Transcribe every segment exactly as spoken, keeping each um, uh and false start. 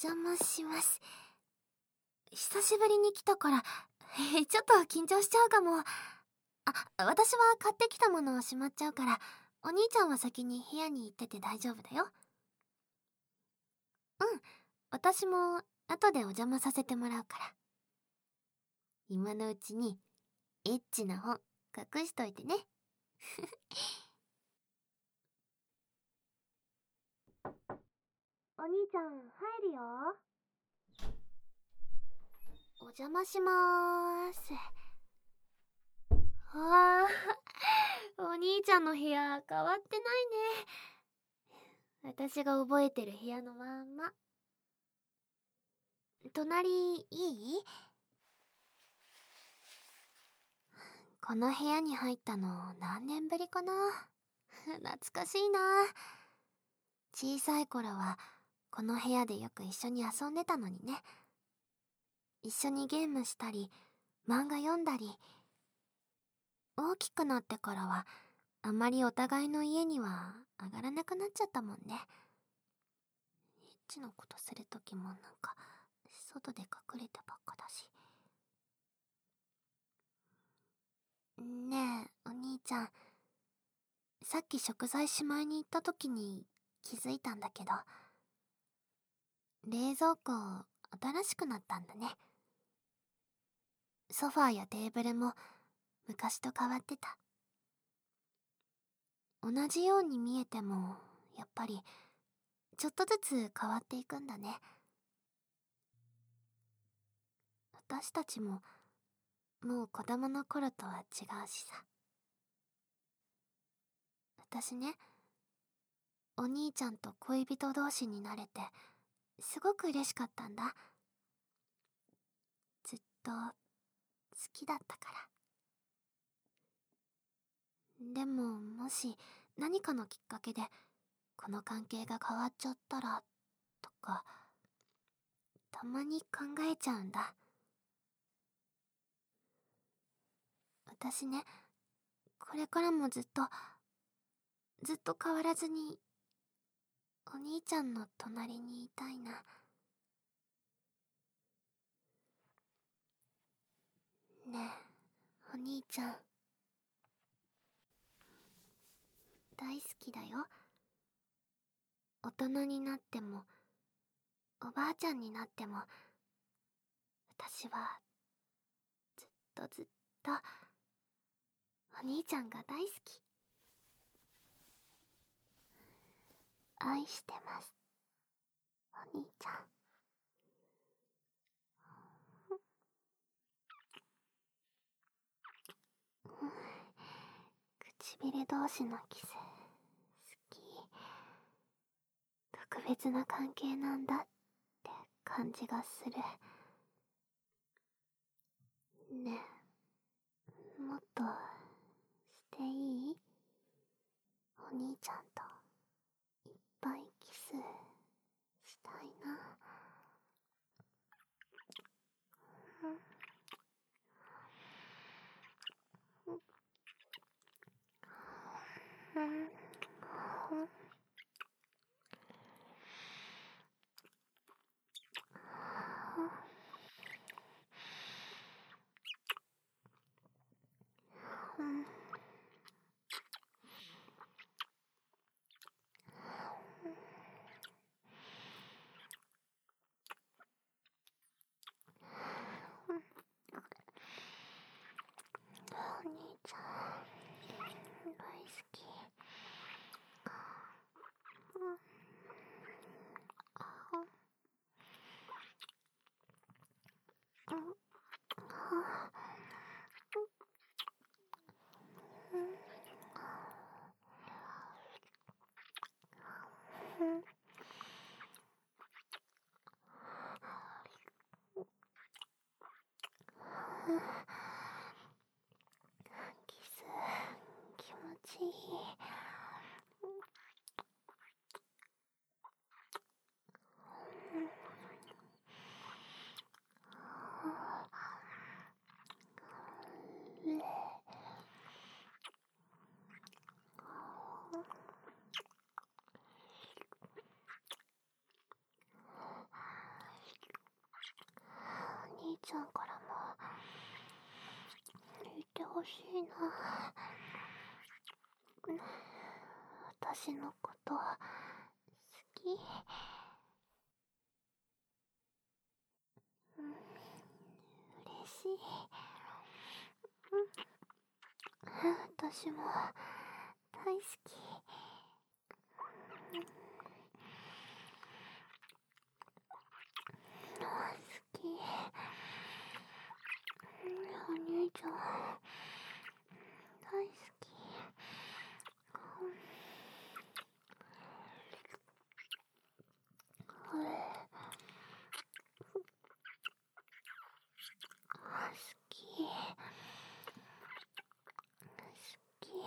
邪魔します。久しぶりに来たからちょっと緊張しちゃうかも。あ、私は買ってきたものをしまっちゃうから、お兄ちゃんは先に部屋に行ってて大丈夫だよ。うん、私も後でお邪魔させてもらうから。今のうちにエッチな本隠しといてね。お兄ちゃん入るよ。お邪魔しまーす。わあ、お兄ちゃんの部屋変わってないね。私が覚えてる部屋のまんま。隣いい？この部屋に入ったの何年ぶりかな。懐かしいな。小さい頃はこの部屋でよく一緒に遊んでたのにね。一緒にゲームしたり漫画読んだり。大きくなってからはあまりお互いの家には上がらなくなっちゃったもんね。エッチなことするときもなんか外で隠れてばっかだし。ねえお兄ちゃん、さっき食材しまいに行った時に気づいたんだけど、冷蔵庫新しくなったんだね。ソファーやテーブルも昔と変わってた。同じように見えてもやっぱりちょっとずつ変わっていくんだね。私たちももう子供の頃とは違うしさ。私ね、お兄ちゃんと恋人同士になれてすごく嬉しかったんだ。ずっと好きだったから。でももし何かのきっかけでこの関係が変わっちゃったらとかたまに考えちゃうんだ。私ね、これからもずっとずっと変わらずにお兄ちゃんの隣にいたいな。ねえお兄ちゃん、大好きだよ。大人になってもおばあちゃんになっても私はずっとずっとお兄ちゃんが大好き。愛してます、お兄ちゃん。唇同士のキス好き。特別な関係なんだって感じがする。ねえ、もっとしていい？お兄ちゃんといっぱいキスしたいな。うんうんうんお兄ちゃん大好き。うんキス気持ちいい。 ほしいな。私のこと好き？うん、嬉しい。うん、私も大好き。好き。お兄ちゃん大好き。あれ、好き。好き。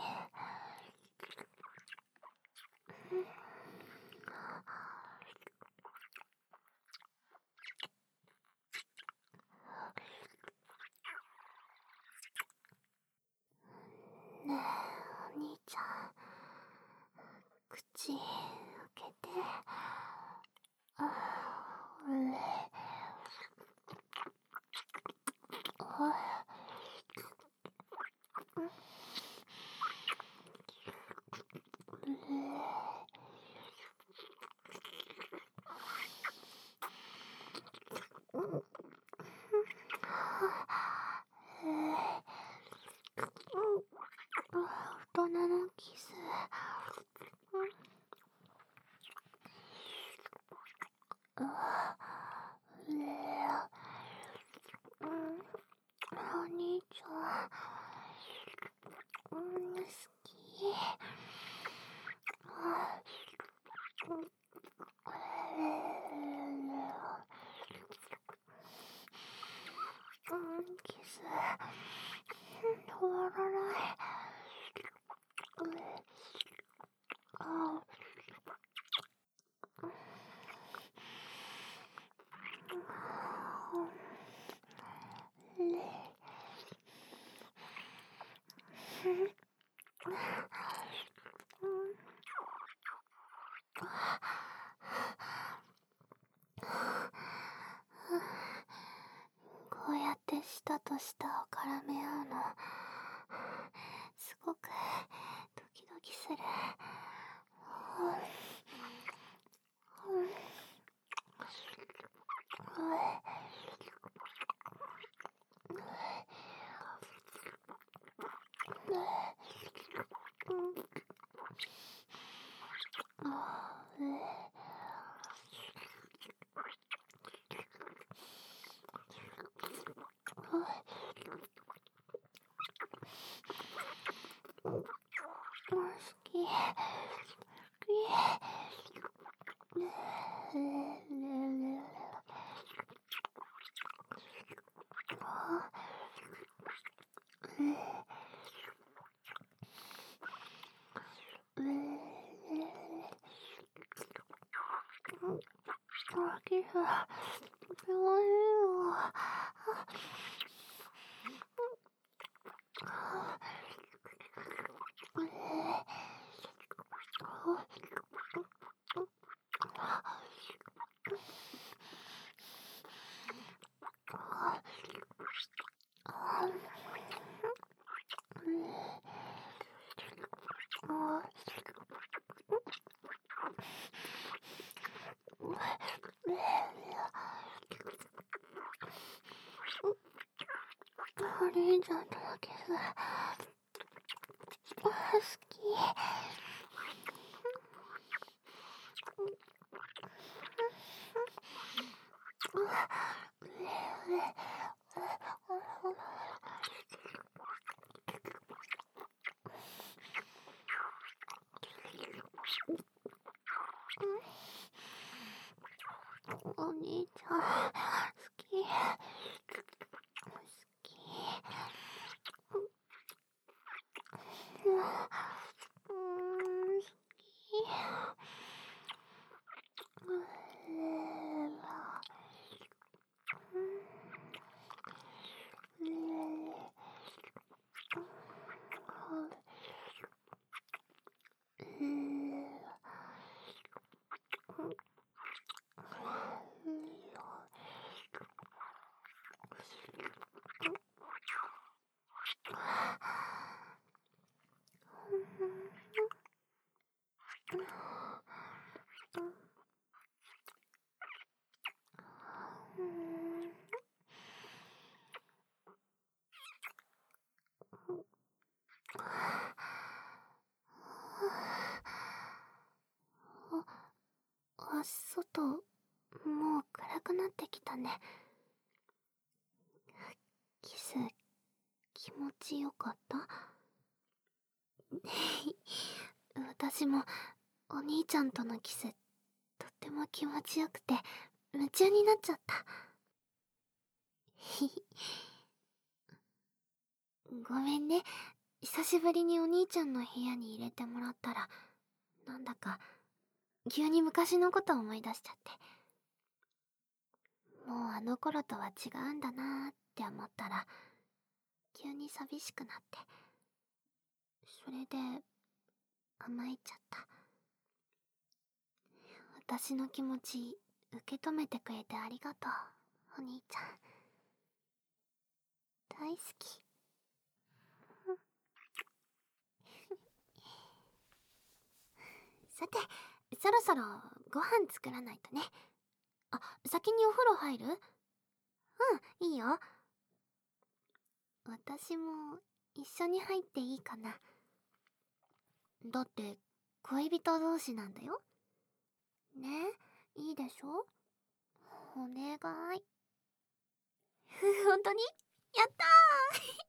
ねえ、お兄ちゃん、口開けて。あ、俺、あ、うん、えー、大人のキス。うん、うん、お兄ちゃん、うん、好き。あ、うん、うん、キス止まらない。あ、こうやって舌と舌を絡め合うの、すごくドキドキする。好き。キス、おいしいよ。お兄ちゃんとのキス、好き。お兄ちゃん好き。好き。うん、好き。 外、もう暗くなってきたね。キス、気持ちよかった？私もお兄ちゃんとのキス、とっても気持ちよくて夢中になっちゃった。ごめんね、久しぶりにお兄ちゃんの部屋に入れてもらったら、なんだか急に昔のこと思い出しちゃって。もうあの頃とは違うんだなーって思ったら急に寂しくなって、それで甘えちゃった。私の気持ち受け止めてくれてありがとう、お兄ちゃん。大好き。さて、そろそろご飯作らないとね。あ、先にお風呂入る？うん、いいよ。私も一緒に入っていいかな。だって恋人同士なんだよ。ね、いいでしょ？お願い。本当に？やったー